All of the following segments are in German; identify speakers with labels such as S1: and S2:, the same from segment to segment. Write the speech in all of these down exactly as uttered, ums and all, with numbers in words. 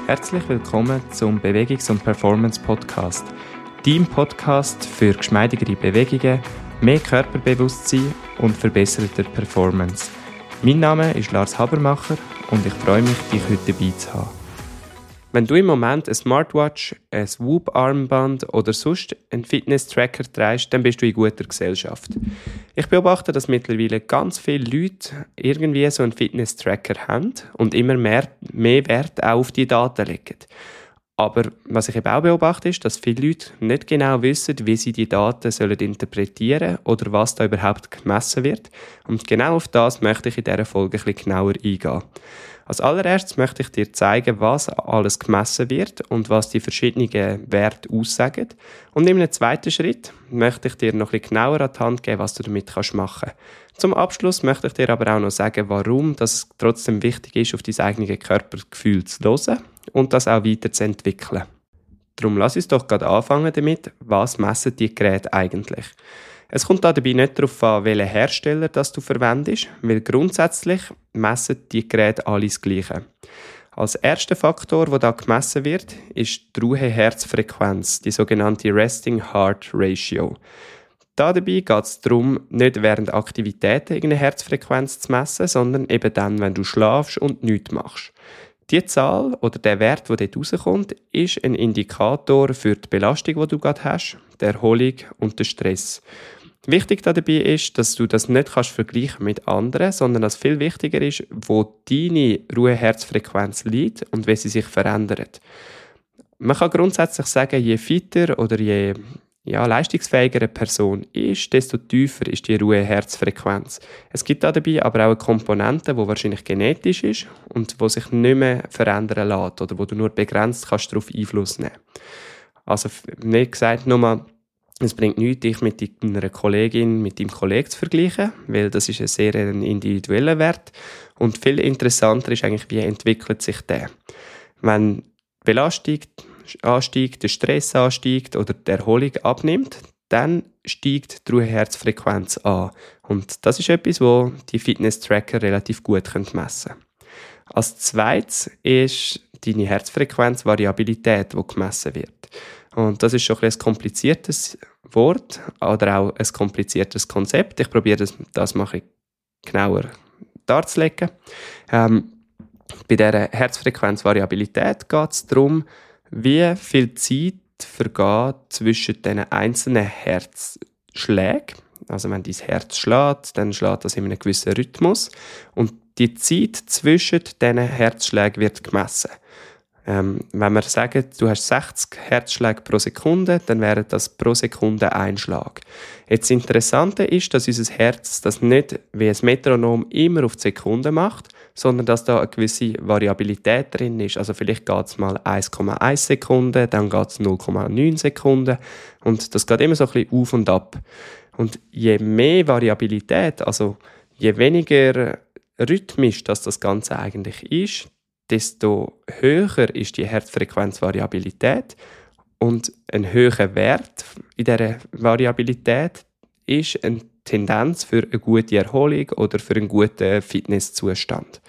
S1: Herzlich willkommen zum Bewegungs- und Performance-Podcast. Dein Podcast für geschmeidigere Bewegungen, mehr Körperbewusstsein und verbesserte Performance. Mein Name ist Lars Habermacher und ich freue mich, dich heute dabei zu haben. Wenn du im Moment eine Smartwatch, ein Whoop-Armband oder sonst einen Fitness-Tracker trägst, dann bist du in guter Gesellschaft. Ich beobachte, dass mittlerweile ganz viele Leute irgendwie so einen Fitness-Tracker haben und immer mehr, mehr Wert auch auf die Daten legen. Aber was ich eben auch beobachte, ist, dass viele Leute nicht genau wissen, wie sie die Daten sollen interpretieren oder was da überhaupt gemessen wird. Und genau auf das möchte ich in dieser Folge ein bisschen genauer eingehen. Als allererstes möchte ich dir zeigen, was alles gemessen wird und was die verschiedenen Werte aussagen. Und in einem zweiten Schritt möchte ich dir noch ein bisschen genauer an die Hand geben, was du damit machen kannst. Zum Abschluss möchte ich dir aber auch noch sagen, warum es trotzdem wichtig ist, auf dein eigenes Körpergefühl zu hören und das auch weiterzuentwickeln. Darum lass uns doch gerade anfangen damit, was messen die Geräte eigentlich. Es kommt dabei nicht darauf an, welchen Hersteller das du verwendest, weil grundsätzlich messen die Geräte alles das Gleiche. Als erster Faktor, der da gemessen wird, ist die Ruheherzfrequenz, die sogenannte Resting Heart Ratio. Dabei geht es darum, nicht während Aktivitäten irgendeine Herzfrequenz zu messen, sondern eben dann, wenn du schlafst und nichts machst. Die Zahl oder der Wert, der dort rauskommt, ist ein Indikator für die Belastung, die du gerade hast, die Erholung und den Stress. Wichtig dabei ist, dass du das nicht kannst vergleichen mit anderen, sondern dass viel wichtiger ist, wo deine Ruheherzfrequenz liegt und wie sie sich verändert. Man kann grundsätzlich sagen, je fitter oder je ja, leistungsfähiger eine Person ist, desto tiefer ist die Ruheherzfrequenz. Es gibt dabei aber auch eine Komponente, die wahrscheinlich genetisch ist und die sich nicht mehr verändern lässt oder wo du nur begrenzt kannst darauf Einfluss nehmen. Also nicht gesagt, nochmal, es bringt nichts, dich mit deiner Kollegin, mit deinem Kollegen zu vergleichen, weil das ist ein sehr individueller Wert. Und viel interessanter ist eigentlich, wie entwickelt sich der. Wenn die Belastung ansteigt, der Stress ansteigt oder die Erholung abnimmt, dann steigt die Ruheherzfrequenz an. Und das ist etwas, was die Fitness-Tracker relativ gut messen können. Als zweites ist deine Herzfrequenzvariabilität, die gemessen wird. Und das ist schon ein, ein kompliziertes Wort oder auch ein kompliziertes Konzept. Ich probiere das, das mal ein genauer darzulegen. Ähm, bei dieser Herzfrequenzvariabilität geht es darum, wie viel Zeit vergeht zwischen den einzelnen Herzschlägen. Also wenn dein Herz schlägt, dann schlägt das in einem gewissen Rhythmus. Und die Zeit zwischen diesen Herzschlägen wird gemessen. Ähm, wenn wir sagen, du hast sechzig Herzschläge pro Sekunde, dann wäre das pro Sekunde ein Schlag. Jetzt das Interessante ist, dass unser Herz das nicht wie ein Metronom immer auf die Sekunde macht, sondern dass da eine gewisse Variabilität drin ist. Also vielleicht geht es mal eins Komma eins Sekunden, dann geht es null Komma neun Sekunden und das geht immer so ein bisschen auf und ab. Und je mehr Variabilität, also je weniger rhythmisch dass das Ganze eigentlich ist, desto höher ist die Herzfrequenzvariabilität und ein höherer Wert in dieser Variabilität ist eine Tendenz für eine gute Erholung oder für einen guten Fitnesszustand.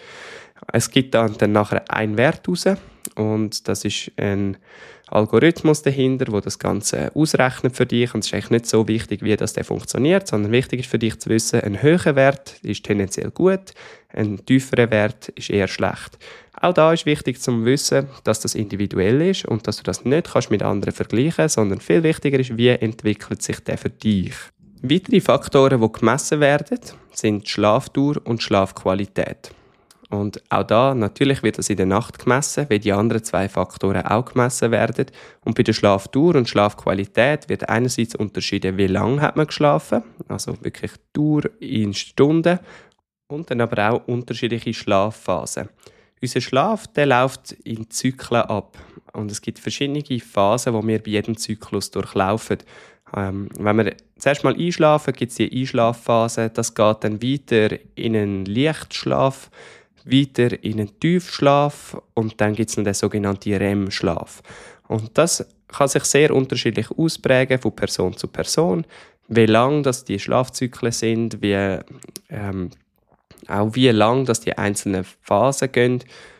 S1: Es gibt dann, dann nachher einen Wert raus und das ist ein Algorithmus dahinter, der das Ganze ausrechnet für dich und es ist eigentlich nicht so wichtig, wie das der funktioniert, sondern wichtig ist für dich zu wissen, ein höherer Wert ist tendenziell gut, ein tieferer Wert ist eher schlecht. Auch da ist wichtig zu wissen, dass das individuell ist und dass du das nicht kannst mit anderen vergleichen kannst, sondern viel wichtiger ist, wie entwickelt sich der für dich. Weitere Faktoren, die gemessen werden, sind Schlafdauer und Schlafqualität. Und auch da, natürlich wird das in der Nacht gemessen, weil die anderen zwei Faktoren auch gemessen werden. Und bei der Schlafdauer und Schlafqualität wird einerseits unterschieden, wie lange hat man geschlafen, also wirklich Dauer in Stunden, und dann aber auch unterschiedliche Schlafphasen. Unser Schlaf, der läuft in Zyklen ab. Und es gibt verschiedene Phasen, die wir bei jedem Zyklus durchlaufen. Ähm, wenn wir zuerst mal einschlafen, gibt es die Einschlafphase. Das geht dann weiter in einen Lichtschlaf, weiter in einen Tiefschlaf und dann gibt es noch den sogenannten R E M-Schlaf. Und das kann sich sehr unterschiedlich ausprägen von Person zu Person, wie lang das die Schlafzyklen sind, wie, ähm, auch wie lang das die einzelnen Phasen gehen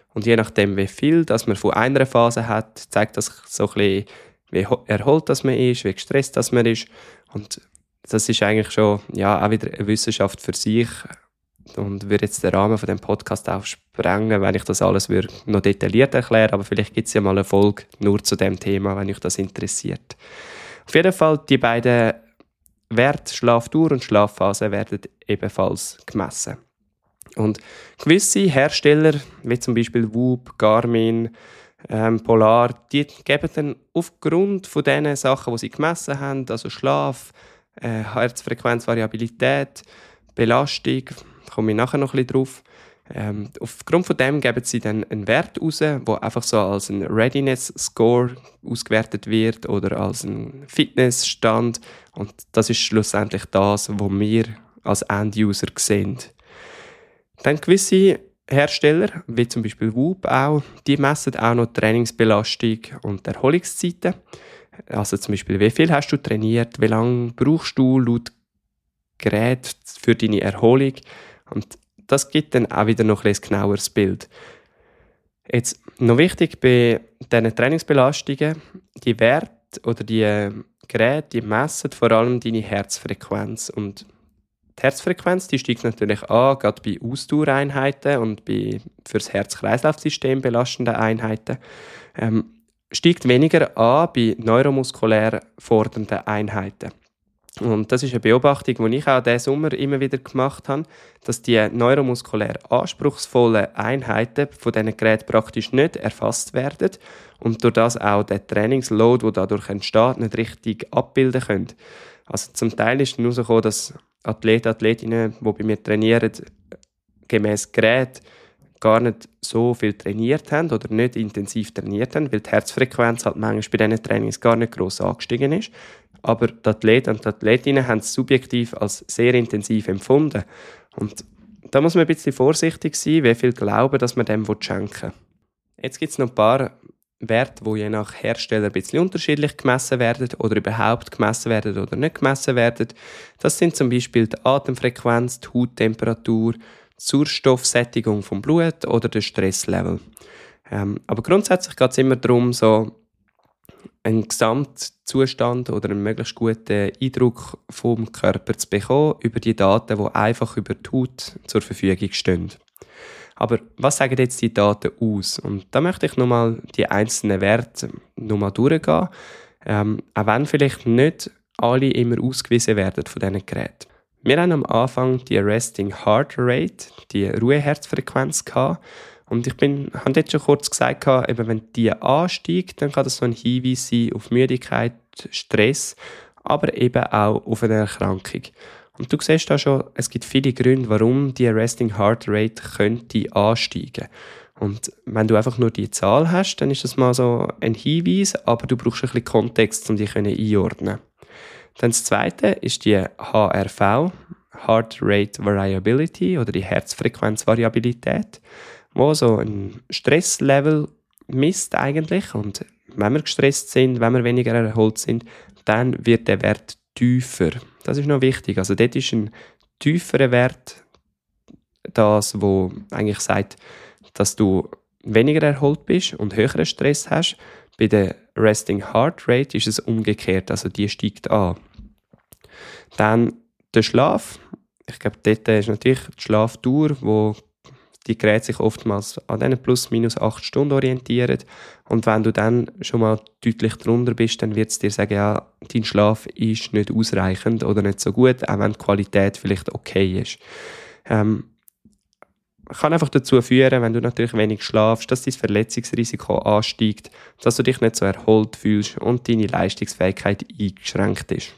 S1: Und je nachdem, wie viel das man von einer Phase hat, zeigt das so ein bisschen, wie erholt das man ist, wie gestresst das man ist. Und das ist eigentlich schon ja, auch wieder eine Wissenschaft für sich und würde jetzt den Rahmen von dem Podcast auch sprengen, wenn ich das alles würde noch detailliert erklären, aber vielleicht gibt es ja mal eine Folge nur zu dem Thema, wenn euch das interessiert. Auf jeden Fall, die beiden Werte Schlafdauer und Schlafphase werden ebenfalls gemessen. Und gewisse Hersteller, wie zum Beispiel Whoop, Garmin, ähm, Polar, die geben dann aufgrund von den Sachen, die sie gemessen haben, also Schlaf, äh, Herzfrequenz, Variabilität, Belastung, da komme ich nachher noch ein bisschen drauf. Ähm, aufgrund von dem geben sie dann einen Wert raus, der einfach so als ein Readiness-Score ausgewertet wird oder als ein Fitnessstand. Und das ist schlussendlich das, was wir als End-User sehen. Dann gewisse Hersteller, wie zum Beispiel Whoop auch, die messen auch noch die Trainingsbelastung und die Erholungszeiten. Also zum Beispiel, wie viel hast du trainiert, wie lange brauchst du laut Gerät für deine Erholung. Und das gibt dann auch wieder noch ein genaueres Bild. Jetzt noch wichtig bei diesen Trainingsbelastungen, die Werte oder die Geräte, die messen vor allem deine Herzfrequenz. Und die Herzfrequenz, die steigt natürlich an, gerade bei Ausdauereinheiten und bei für das Herz-Kreislauf-System belastenden Einheiten. Ähm, steigt weniger an bei neuromuskulär fordernden Einheiten. Und das ist eine Beobachtung, die ich auch diesen Sommer immer wieder gemacht habe, dass die neuromuskulär anspruchsvollen Einheiten von diesen Geräten praktisch nicht erfasst werden und durch das auch der Trainingsload, der dadurch entsteht, nicht richtig abbilden können. Also zum Teil ist es herausgekommen, dass Athleten, Athletinnen, die bei mir trainieren, gemäss Gerät gar nicht so viel trainiert haben oder nicht intensiv trainiert haben, weil die Herzfrequenz halt manchmal bei diesen Trainings gar nicht gross angestiegen ist. Aber die Athleten und die Athletinnen haben es subjektiv als sehr intensiv empfunden. Und da muss man ein bisschen vorsichtig sein, wie viel Glauben dass man dem schenken will. Jetzt gibt es noch ein paar Werte, die je nach Hersteller ein bisschen unterschiedlich gemessen werden oder überhaupt gemessen werden oder nicht gemessen werden. Das sind zum Beispiel die Atemfrequenz, die Hauttemperatur, die Sauerstoffsättigung vom Blut oder der Stresslevel. Ähm, aber grundsätzlich geht es immer darum, so einen Gesamtzustand oder einen möglichst guten Eindruck vom Körper zu bekommen über die Daten, die einfach über die Haut zur Verfügung stehen. Aber was sagen jetzt die Daten aus? Und da möchte ich nochmal die einzelnen Werte nochmal durchgehen, ähm, auch wenn vielleicht nicht alle immer ausgewiesen werden von diesen Geräten. Wir haben am Anfang die Resting Heart Rate, die Ruheherzfrequenz gehabt. Und ich bin, habe jetzt schon kurz gesagt, eben wenn die ansteigt, dann kann das so ein Hinweis sein auf Müdigkeit, Stress, aber eben auch auf eine Erkrankung. Und du siehst da schon, es gibt viele Gründe, warum die Resting Heart Rate könnte ansteigen. Und wenn du einfach nur die Zahl hast, dann ist das mal so ein Hinweis, aber du brauchst ein bisschen Kontext, um die einordnen. Dann das Zweite ist die H R V, Heart Rate Variability oder die Herzfrequenzvariabilität, wo so ein Stresslevel misst eigentlich. Und wenn wir gestresst sind, wenn wir weniger erholt sind, dann wird der Wert tiefer. Das ist noch wichtig. Also dort ist ein tieferer Wert das, wo eigentlich sagt, dass du weniger erholt bist und höheren Stress hast. Bei der Resting Heart Rate ist es umgekehrt, also die steigt an. Dann der Schlaf. Ich glaube, dort ist natürlich die Schlafdauer, wo die Geräte sich oftmals an diesen plus minus acht Stunden orientieren. Und wenn du dann schon mal deutlich drunter bist, dann wird es dir sagen, ja, dein Schlaf ist nicht ausreichend oder nicht so gut, auch wenn die Qualität vielleicht okay ist. Ähm, kann einfach dazu führen, wenn du natürlich wenig schlafst, dass dein Verletzungsrisiko ansteigt, dass du dich nicht so erholt fühlst und deine Leistungsfähigkeit eingeschränkt ist.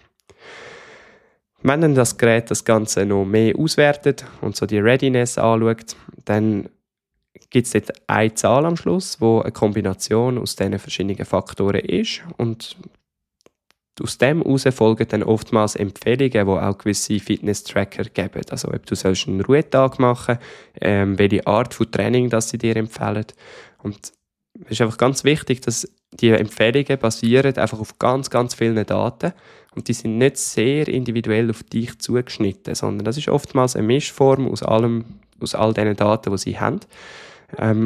S1: Wenn dann das Gerät das Ganze noch mehr auswertet und so die Readiness anschaut, dann gibt es dort eine Zahl am Schluss, wo eine Kombination aus diesen verschiedenen Faktoren ist. Und aus dem heraus folgen dann oftmals Empfehlungen, die auch gewisse Fitness-Tracker geben. Also ob du einen Ruhetag machen sollst, ähm, welche Art von Training das sie dir empfehlen. Und es ist einfach ganz wichtig, dass die Empfehlungen basieren einfach auf ganz, ganz vielen Daten und die sind nicht sehr individuell auf dich zugeschnitten, sondern das ist oftmals eine Mischform aus allem, aus all diesen Daten, die sie haben. Ähm,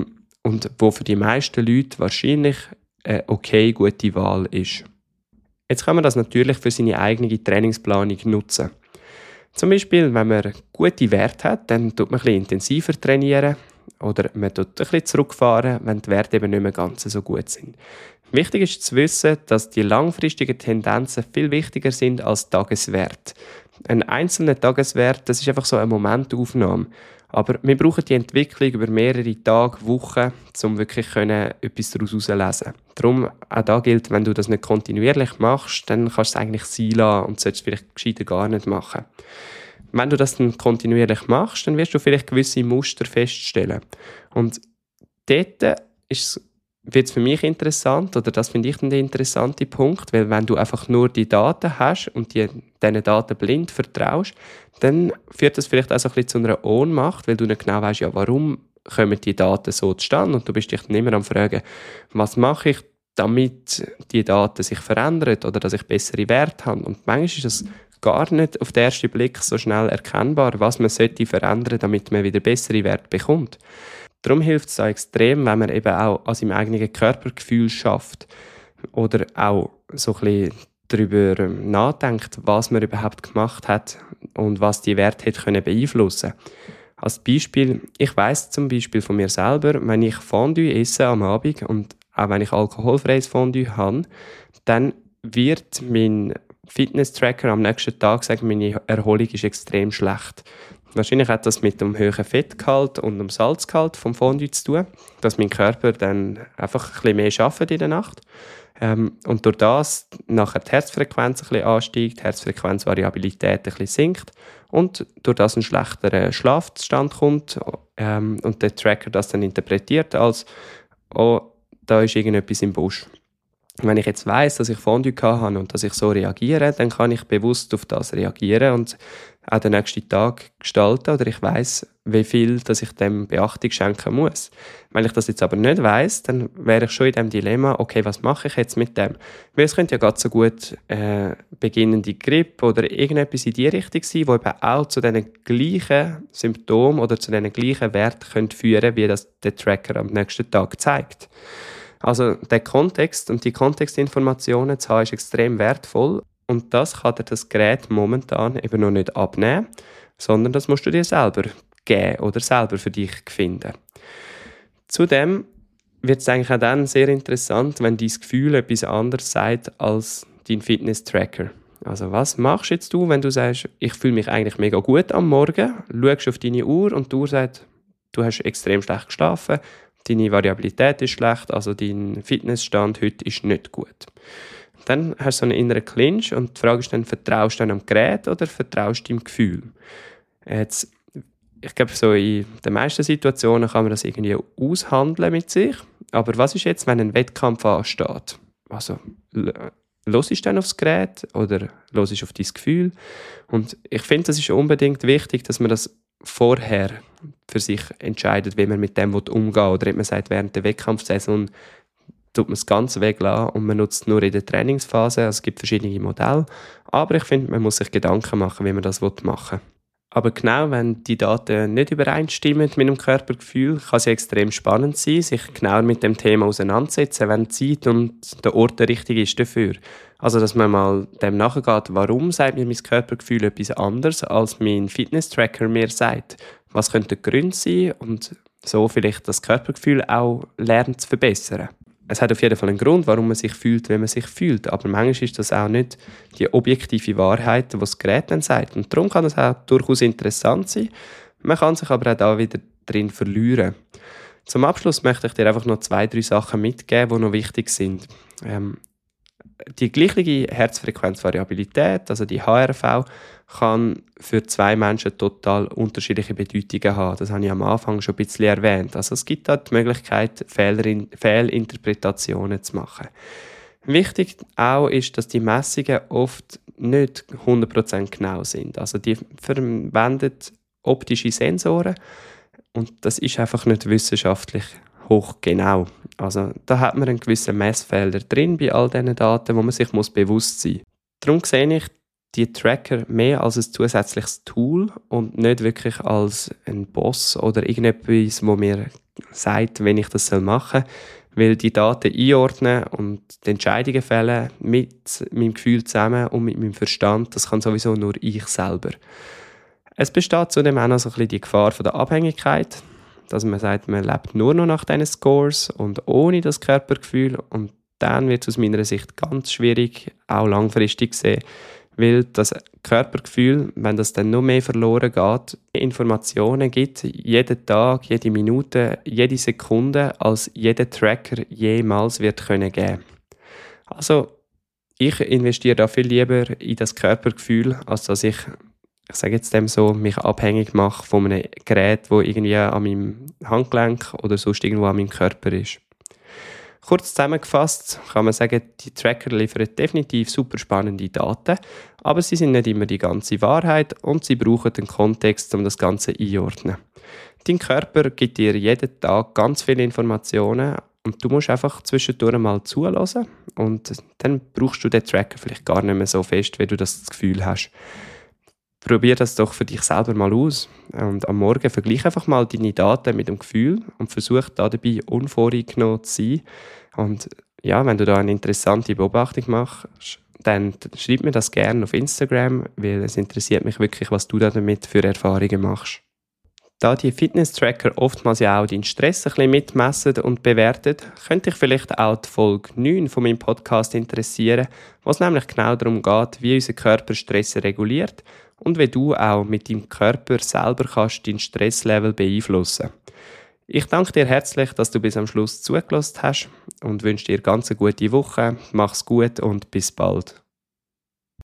S1: und wo für die meisten Leute wahrscheinlich eine okay gute Wahl ist. Jetzt kann man das natürlich für seine eigene Trainingsplanung nutzen. Zum Beispiel, wenn man gute Werte hat, dann tut man ein bisschen intensiver trainieren oder man tut ein bisschen zurückfahren, wenn die Werte eben nicht mehr ganz so gut sind. Wichtig ist zu wissen, dass die langfristigen Tendenzen viel wichtiger sind als Tageswert. Ein einzelner Tageswert, das ist einfach so eine Momentaufnahme. Aber wir brauchen die Entwicklung über mehrere Tage, Wochen, um wirklich etwas daraus herauszulesen. Darum, auch da gilt, wenn du das nicht kontinuierlich machst, dann kannst du es eigentlich sein lassen und solltest es vielleicht gescheiter gar nicht machen. Wenn du das dann kontinuierlich machst, dann wirst du vielleicht gewisse Muster feststellen. Und dort ist es wird es für mich interessant, oder das finde ich dann der interessante Punkt, weil wenn du einfach nur die Daten hast und die, diesen Daten blind vertraust, dann führt das vielleicht auch so ein bisschen zu einer Ohnmacht, weil du nicht genau weißt, ja, warum kommen die Daten so zustande, und du bist dich dann immer am Fragen, was mache ich, damit die Daten sich verändern oder dass ich bessere Werte habe. Und manchmal ist es gar nicht auf den ersten Blick so schnell erkennbar, was man sollte verändern, damit man wieder bessere Werte bekommt. Darum hilft es auch extrem, wenn man eben auch an seinem eigenen Körpergefühl schafft oder auch so ein bisschen darüber nachdenkt, was man überhaupt gemacht hat und was die Werte hätte können beeinflussen. Als Beispiel, ich weiss zum Beispiel von mir selber, wenn ich Fondue esse am Abend und auch wenn ich alkoholfreies Fondue habe, dann wird mein Fitness-Tracker am nächsten Tag sagen, meine Erholung ist extrem schlecht. Wahrscheinlich hat das mit dem hohen Fettgehalt und dem Salzgehalt vom Fondue zu tun, dass mein Körper dann einfach ein bisschen mehr arbeitet in der Nacht. Ähm, und durch das nachher die Herzfrequenz ein bisschen ansteigt, die Herzfrequenzvariabilität ein bisschen sinkt und durch das ein schlechterer Schlafzustand kommt ähm, und der Tracker das dann interpretiert als «Oh, da ist irgendetwas im Busch». Wenn ich jetzt weiss, dass ich Fondue hatte und dass ich so reagiere, dann kann ich bewusst auf das reagieren und auch den nächsten Tag gestalten, oder ich weiss, wie viel dass ich dem Beachtung schenken muss. Wenn ich das jetzt aber nicht weiss, dann wäre ich schon in dem Dilemma, okay, was mache ich jetzt mit dem? Weil es könnte ja ganz so gut äh, beginnende Grippe oder irgendetwas in die Richtung sein, wo eben auch zu diesen gleichen Symptomen oder zu diesen gleichen Werten könnte führen, wie das der Tracker am nächsten Tag zeigt. Also der Kontext und die Kontextinformationen zu haben, ist extrem wertvoll, und das kann dir das Gerät momentan eben noch nicht abnehmen, sondern das musst du dir selber geben oder selber für dich finden. Zudem wird es eigentlich auch dann sehr interessant, wenn dein Gefühl etwas anderes sagt als dein Fitness-Tracker. Also was machst jetzt du, wenn du sagst, ich fühle mich eigentlich mega gut am Morgen, schaust auf deine Uhr und die Uhr sagt, du hast extrem schlecht geschlafen, deine Variabilität ist schlecht, also dein Fitnessstand heute ist nicht gut. Dann hast du so einen inneren Clinch und die Frage ist dann, vertraust du dann am Gerät oder vertraust du deinem Gefühl? Jetzt, ich glaube, so in den meisten Situationen kann man das irgendwie aushandeln mit sich. Aber was ist jetzt, wenn ein Wettkampf ansteht? Also, hörst du dann aufs Gerät oder hörst du auf dein Gefühl? Und ich finde, es ist unbedingt wichtig, dass man das vorher für sich entscheidet, wie man mit dem umgehen will. Oder ob man sagt, während der Wettkampfsaison tut man es ganz weglassen und man nutzt nur in der Trainingsphase. Also es gibt verschiedene Modelle. Aber ich finde, man muss sich Gedanken machen, wie man das machen will. Aber genau, wenn die Daten nicht übereinstimmen mit dem Körpergefühl, kann es ja extrem spannend sein, sich genauer mit dem Thema auseinandersetzen, wenn die Zeit und der Ort der richtige ist dafür. Also, dass man mal dem nachgeht, warum sagt mir mein Körpergefühl etwas anderes, als mein Fitness-Tracker mir sagt. Was könnte der Grund sein und so vielleicht das Körpergefühl auch lernen zu verbessern. Es hat auf jeden Fall einen Grund, warum man sich fühlt, wie man sich fühlt. Aber manchmal ist das auch nicht die objektive Wahrheit, die das Gerät dann sagt. Und darum kann es auch durchaus interessant sein. Man kann sich aber auch da wieder drin verlieren. Zum Abschluss möchte ich dir einfach noch zwei, drei Sachen mitgeben, die noch wichtig sind. Ähm, die gleiche Herzfrequenzvariabilität, also die H R V, kann für zwei Menschen total unterschiedliche Bedeutungen haben. Das habe ich am Anfang schon ein bisschen erwähnt. Also es gibt da die Möglichkeit, Fehlerin- Fehlinterpretationen zu machen. Wichtig auch ist, dass die Messungen oft nicht hundert Prozent genau sind. Also die verwenden optische Sensoren und das ist einfach nicht wissenschaftlich hochgenau. Also da hat man einen gewissen Messfelder drin bei all diesen Daten, wo man sich muss bewusst sein muss. Darum sehe ich die Tracker mehr als ein zusätzliches Tool und nicht wirklich als ein Boss oder irgendetwas, wo mir sagt, wenn ich das machen soll. Weil die Daten einordnen und die Entscheidungen fällen mit meinem Gefühl zusammen und mit meinem Verstand, das kann sowieso nur ich selber. Es besteht zudem auch noch so ein bisschen die Gefahr von der Abhängigkeit, dass man sagt, man lebt nur noch nach diesen Scores und ohne das Körpergefühl, und dann wird es aus meiner Sicht ganz schwierig, auch langfristig gesehen, weil das Körpergefühl, wenn das dann noch mehr verloren geht, Informationen gibt, jeden Tag, jede Minute, jede Sekunde, als jeder Tracker jemals wird können geben. Also ich investiere da viel lieber in das Körpergefühl, als dass ich, ich sage jetzt dem so, mich abhängig mache von einem Gerät, das irgendwie an meinem Handgelenk oder sonst irgendwo an meinem Körper ist. Kurz zusammengefasst kann man sagen, die Tracker liefern definitiv super spannende Daten, aber sie sind nicht immer die ganze Wahrheit und sie brauchen den Kontext, um das Ganze einzuordnen. Dein Körper gibt dir jeden Tag ganz viele Informationen und du musst einfach zwischendurch mal zuhören und dann brauchst du den Tracker vielleicht gar nicht mehr so fest, wie du das Gefühl hast. Probier das doch für dich selber mal aus und am Morgen vergleich einfach mal deine Daten mit dem Gefühl und versuch da dabei unvoreingenommen zu sein. Und ja, wenn du da eine interessante Beobachtung machst, dann schreib mir das gerne auf Instagram, weil es interessiert mich wirklich, was du da damit für Erfahrungen machst. Da die Fitness-Tracker oftmals ja auch deinen Stress ein bisschen mitmessen und bewerten, könnte ich vielleicht auch die Folge neun von meinem Podcast interessieren, wo es nämlich genau darum geht, wie unser Körper Stress reguliert und wie du auch mit deinem Körper selber kannst deinen Stresslevel beeinflussen. Ich danke dir herzlich, dass du bis am Schluss zugelassen hast und wünsche dir ganz eine gute Woche. Mach's gut und bis bald.